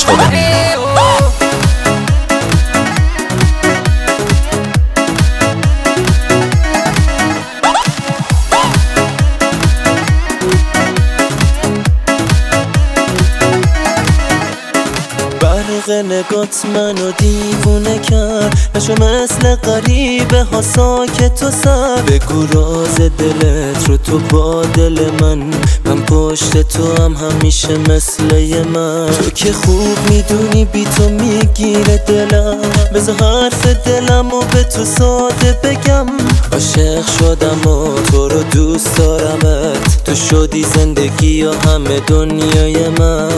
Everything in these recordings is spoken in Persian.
خدا. برق نگات منو دیوونه کرد، نشو مثل غریبه ها ساکت و سر. بگو راز دلت رو تو با دل من پشت تو هم همیشه مثل من. تو که خوب میدونی بی تو میگیره دلم، بذار حرف دلم و به تو ساده بگم. عاشق شدم و تو رو دوست دارمت، تو شدی زندگی و همه دنیای من.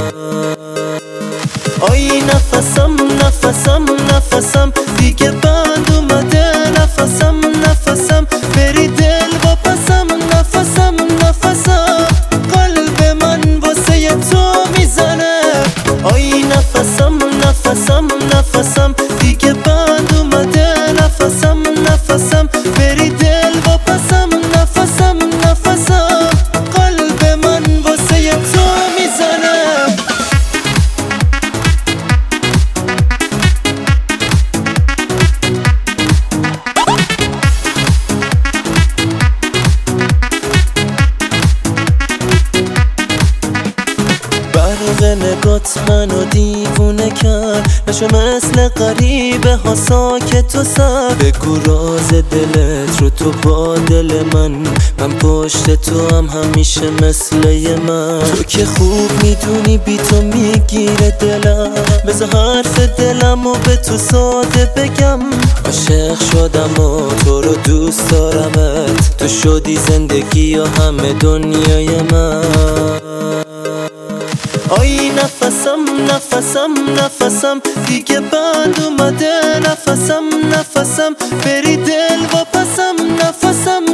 آی نفسم نفسم نفسم دیگه بند اومده، نفسم نفسم بری دل با پسم. نفسم نفسم قلب من واسه تو میزنه. آی نفسم نفسم نفسم دیگه بند اومده، نفسم نفسم بری دل با پسم. نفسم نفسم قلب من واسه تو میزنه. برق نگات منو دیوونه کرد، نشو مثل غریبه ها ساکت و سر. بگو راز دلت رو تو با دل من پشت تو هم همیشه مثل من. تو که خوب میدونی بی تو میگیره دلم، بذار حرف دلم و به تو ساده بگم. عاشق شدم و تو رو دوست دارمت، تو شدی زندگی و همه دنیای من. آی نفسم نفسم نفسم دیگه بند اومده، نفسم نفسم بری دل با پسم. نفسم